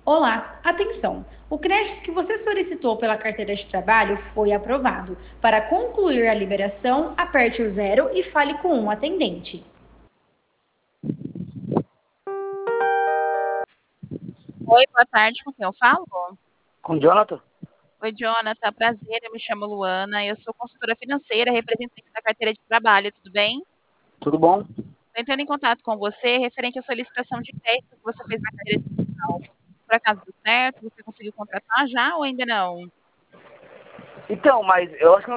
Olá, atenção! O crédito que você solicitou pela carteira de trabalho foi aprovado. Para concluir a liberação, aperte o zero e fale com um atendente. Oi, boa tarde, com quem eu falo? Com o Jonathan? Oi, Jonathan, prazer, eu me chamo Luana, eu sou consultora financeira, representante da carteira de trabalho, tudo bem? Tudo bom? Estou entrando em contato com você referente à solicitação de crédito que você fez na carteira de capital. Por acaso deu certo? Você conseguiu contratar já ou ainda não? Então, mas eu acho que